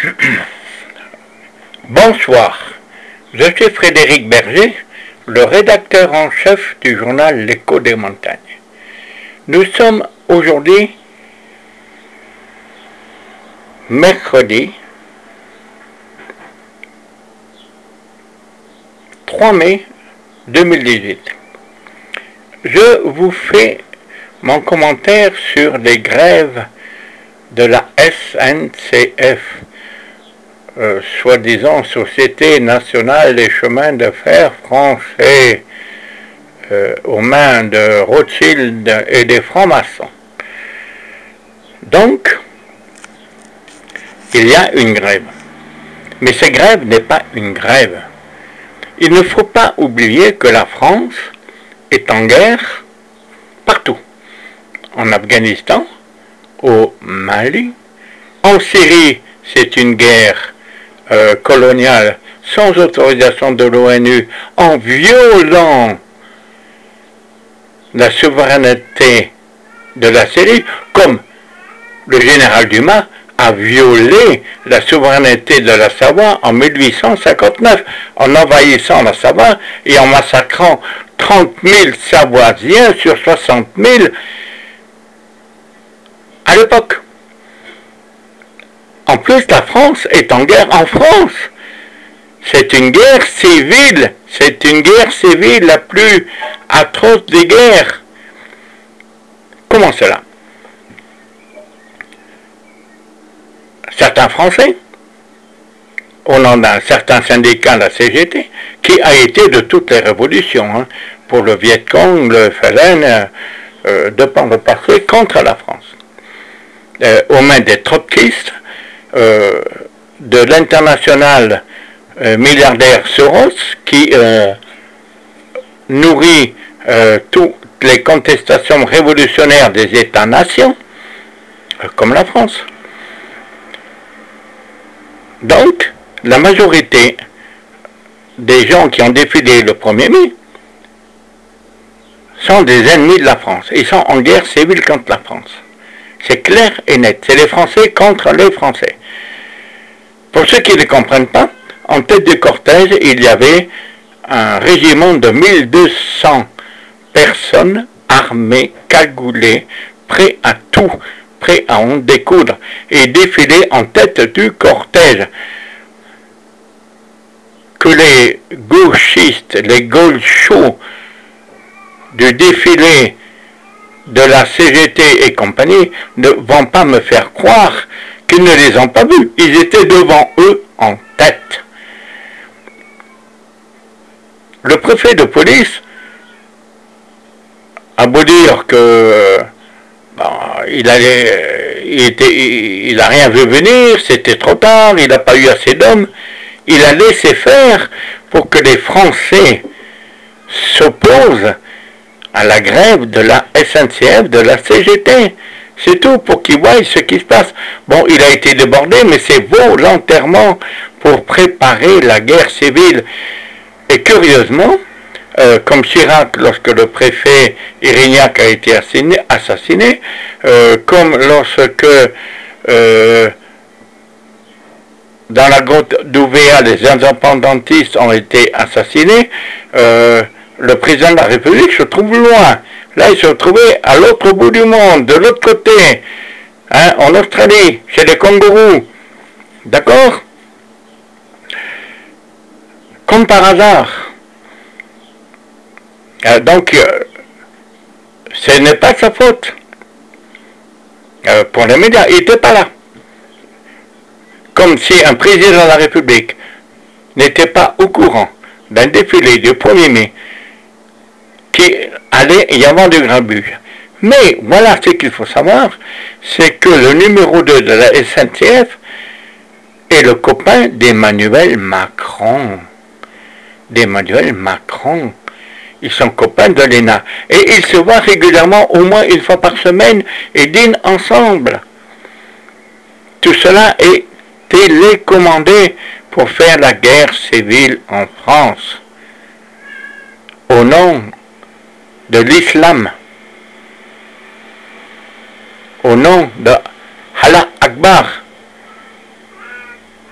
Bonsoir, je suis Frédéric Berger, le rédacteur en chef du journal L'Écho des montagnes. Nous sommes aujourd'hui mercredi 3 mai 2018. Je vous fais mon commentaire sur les grèves de la SNCF, soi-disant Société nationale des chemins de fer français, aux mains de Rothschild et des francs-maçons. Donc, il y a une grève. Mais cette grève n'est pas une grève. Il ne faut pas oublier que la France est en guerre partout. En Afghanistan, au Mali, en Syrie, c'est une guerre coloniale sans autorisation de l'ONU, en violant la souveraineté de la Syrie, comme le général Dumas a violé la souveraineté de la Savoie en 1859, en envahissant la Savoie et en massacrant 30 000 Savoisiens sur 60 000 à l'époque. En plus, la France est en guerre en France. C'est une guerre civile. C'est une guerre civile la plus atroce des guerres. Comment cela? Certains Français, au nom d'un certain syndicat, la CGT, qui a été de toutes les révolutions, pour le Viet Cong, le FLN, de par le passé, contre la France. Aux mains des trotskistes, de l'international milliardaire Soros, qui nourrit toutes les contestations révolutionnaires des États-nations, comme la France. Donc, la majorité des gens qui ont défilé le 1er mai sont des ennemis de la France. Ils sont en guerre civile contre la France. C'est clair et net. C'est les Français contre les Français. Pour ceux qui ne comprennent pas, en tête du cortège, il y avait un régiment de 1200 personnes armées, cagoulées, prêts à tout, prêts à en découdre, et défiler en tête du cortège. Que les gauchistes, les gauchos du défilé de la CGT et compagnie ne vont pas me faire croire qu'ils ne les ont pas vus. Ils étaient devant eux en tête. Le préfet de police a beau dire que il a rien vu venir, c'était trop tard, il n'a pas eu assez d'hommes. Il a laissé faire pour que les Français s'opposent à la grève de la SNCF, de la CGT. C'est tout, pour qu'ils voient ce qui se passe. Bon, il a été débordé, mais c'est volontairement pour préparer la guerre civile. Et curieusement, comme Chirac, lorsque le préfet Irignac a été assassiné, comme lorsque dans la grotte d'Ouvéa, les indépendantistes ont été assassinés, le président de la République se trouve loin. Là, il se trouvait à l'autre bout du monde, de l'autre côté, en Australie, chez les kangourous. D'accord? Comme par hasard. Donc, ce n'est pas sa faute. Pour les médias, il n'était pas là. Comme si un président de la République n'était pas au courant d'un défilé du 1er mai qui allait y avoir du grabuge. Mais voilà ce qu'il faut savoir, c'est que le numéro 2 de la SNCF est le copain d'Emmanuel Macron. D'Emmanuel Macron. Ils sont copains de l'ENA. Et ils se voient régulièrement, au moins une fois par semaine, et dînent ensemble. Tout cela est télécommandé pour faire la guerre civile en France. Au nom de l'islam, au nom de Allah Akbar,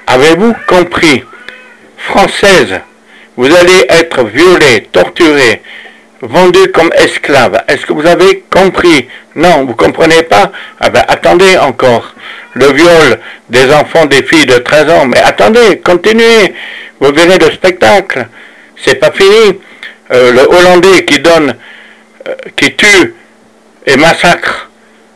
Avez-vous compris? Française, vous allez être violée, torturée, vendue comme esclave. Est-ce que vous avez compris? Non, vous ne comprenez pas? Ah ben attendez encore. Le viol des enfants, des filles de 13 ans. Mais attendez, continuez. Vous verrez le spectacle. C'est pas fini. Le Hollandais qui donne, qui tue et massacre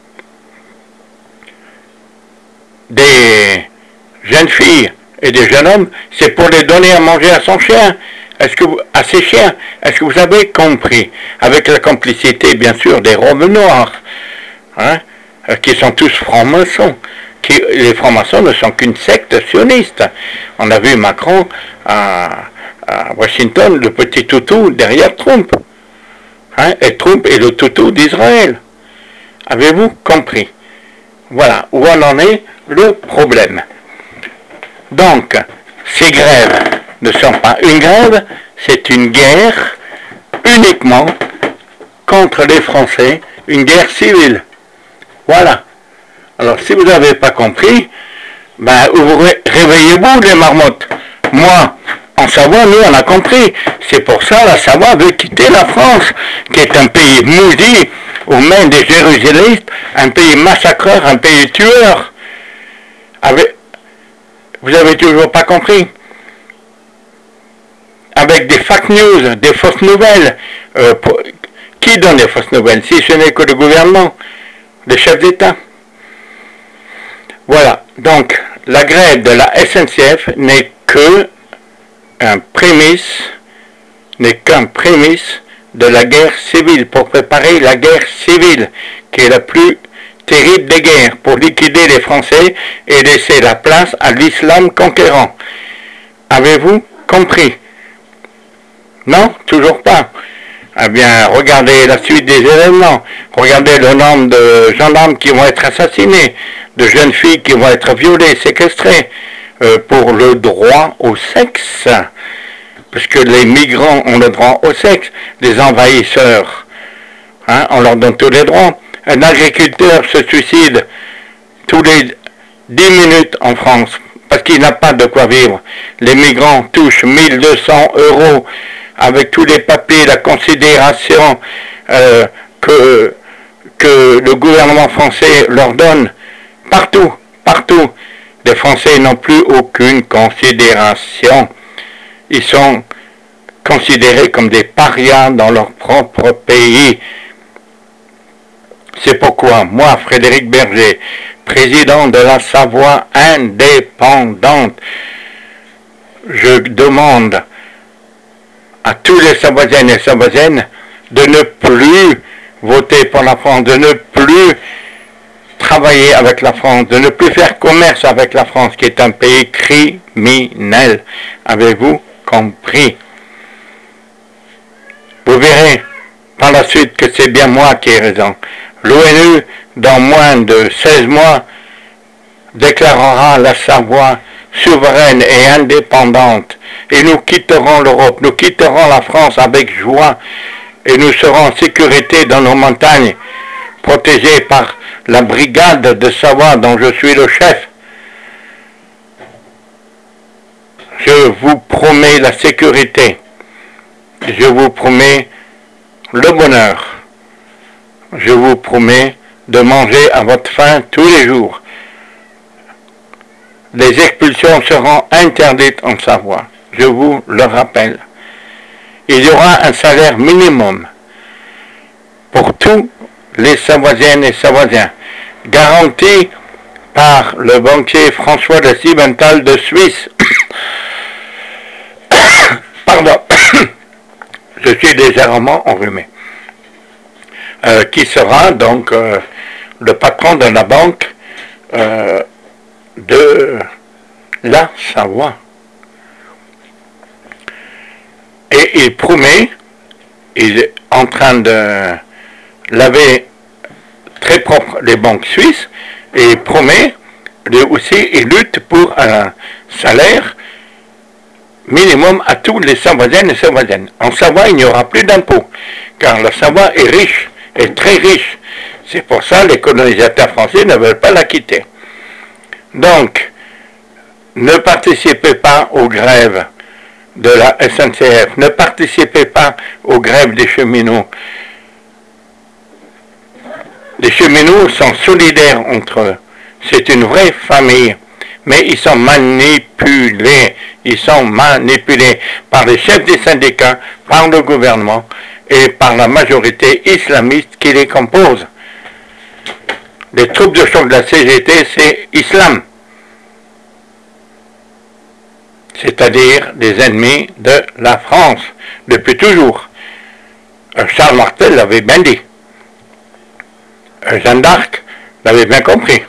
des jeunes filles et des jeunes hommes, c'est pour les donner à manger à son chien, à ses chiens. Est-ce que vous avez compris? Avec la complicité, bien sûr, des robes noires, hein, qui sont tous francs-maçons. Les francs-maçons ne sont qu'une secte sioniste. On a vu Macron à Washington, le petit toutou derrière Trump. Hein, et Trump est le toutou d'Israël. Avez-vous compris? Voilà où on en est le problème. Donc, ces grèves ne sont pas une grève, c'est une guerre uniquement contre les Français, une guerre civile. Voilà. Alors, si vous n'avez pas compris, ben, réveillez-vous les marmottes. Moi, en Savoie, nous, on a compris. C'est pour ça la Savoie veut quitter la France, qui est un pays maudit aux mains des jérusalémites, un pays massacreur, un pays tueur. Vous avez toujours pas compris? Avec des fake news, des fausses nouvelles. Qui donne les fausses nouvelles, si ce n'est que le gouvernement, les chefs d'État? Voilà. Donc, la grève de la SNCF n'est qu'un prémisse de la guerre civile, pour préparer la guerre civile, qui est la plus terrible des guerres, pour liquider les Français et laisser la place à l'islam conquérant. Avez-vous compris? Non? Toujours pas? Eh bien, regardez la suite des événements. Regardez le nombre de gendarmes qui vont être assassinés, de jeunes filles qui vont être violées, séquestrées, pour le droit au sexe. Parce que les migrants ont le droit au sexe, les envahisseurs, hein, on leur donne tous les droits. Un agriculteur se suicide tous les 10 minutes en France, parce qu'il n'a pas de quoi vivre. Les migrants touchent 1200 € avec tous les papiers, la considération que le gouvernement français leur donne. Partout. Les Français n'ont plus aucune considération. Ils sont considérés comme des parias dans leur propre pays. C'est pourquoi, moi, Frédéric Berger, président de la Savoie indépendante, je demande à tous les Savoisiennes et Savoisiennes de ne plus voter pour la France, de ne plus travailler avec la France, de ne plus faire commerce avec la France, qui est un pays criminel. Avez-vous compris? Vous verrez par la suite que c'est bien moi qui ai raison. L'ONU, dans moins de 16 mois, déclarera la Savoie souveraine et indépendante. Et nous quitterons l'Europe, nous quitterons la France avec joie. Et nous serons en sécurité dans nos montagnes, protégés par la brigade de Savoie dont je suis le chef. Je vous promets la sécurité. Je vous promets le bonheur. Je vous promets de manger à votre faim tous les jours. Les expulsions seront interdites en Savoie. Je vous le rappelle. Il y aura un salaire minimum pour tous les Savoisiennes et Savoisiens, garanti par le banquier François de Siebenthal de Suisse. Pardon, je suis légèrement enrhumé. Qui sera donc le patron de la banque de la Savoie. Et il promet, il est en train de laver très propre les banques suisses, et il promet, lui aussi, il lutte pour un salaire minimum à tous les Savoisiennes et Savoisiennes. En Savoie, il n'y aura plus d'impôts, car la Savoie est riche, est très riche. C'est pour ça que les colonisateurs français ne veulent pas la quitter. Donc, Ne participez pas aux grèves de la SNCF, ne participez pas aux grèves des cheminots. Les cheminots sont solidaires entre eux. C'est une vraie famille. Mais ils sont manipulés. Ils sont manipulés par les chefs des syndicats, par le gouvernement et par la majorité islamiste qui les compose. Les troupes de choc de la CGT, c'est islam. C'est-à-dire des ennemis de la France, depuis toujours. Charles Martel l'avait bien dit. Jeanne d'Arc l'avait bien compris.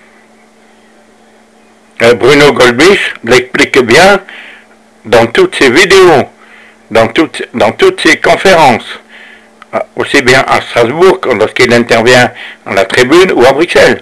Bruno Gollbisch l'explique bien dans toutes ses vidéos, dans toutes ses conférences, aussi bien à Strasbourg lorsqu'il intervient à la Tribune ou à Bruxelles.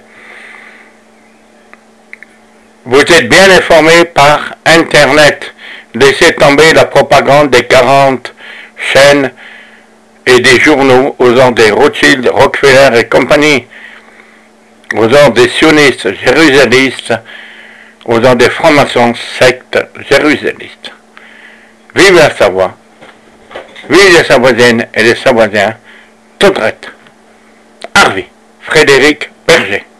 Vous êtes bien informé par Internet. Laissez tomber la propagande des 40 chaînes et des journaux aux ordres des Rothschild, Rockefeller et compagnie, aux ordres des sionistes jérusalmistes, aux ordres des francs-maçons sectes jérusalmistes. Vive la Savoie, vive les Savoisiennes et les Savoisiens, toute droite. Harvey, Frédéric Berger.